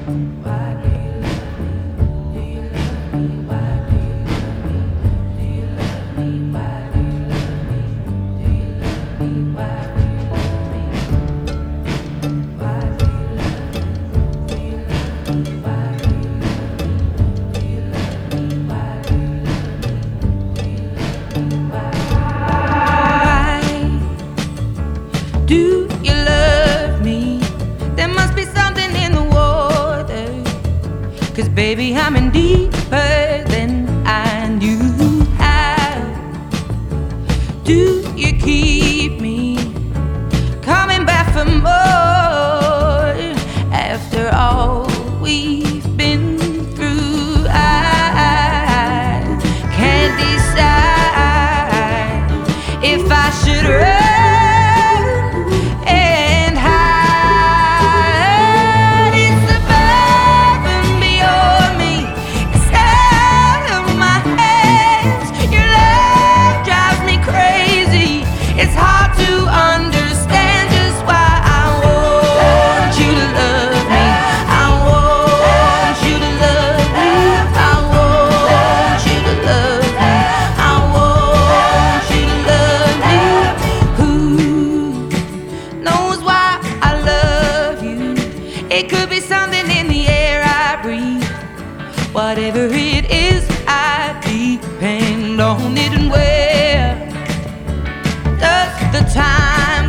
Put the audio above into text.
Do you love me? There must be something in the water, 'cause baby, I'm in deeper than I knew how. Do you keep me coming back for more after all we've been through? I can't decide if I should run and hide. It's above and beyond me. It's out of my hands. Your love drives me crazy. It's hard to understand just why I want you to love me. I want you to love me. I want you to love me. I want you to love me. Who knows why I love you? It could be something in the air I breathe. Whatever it is, I depend on it. And where does the time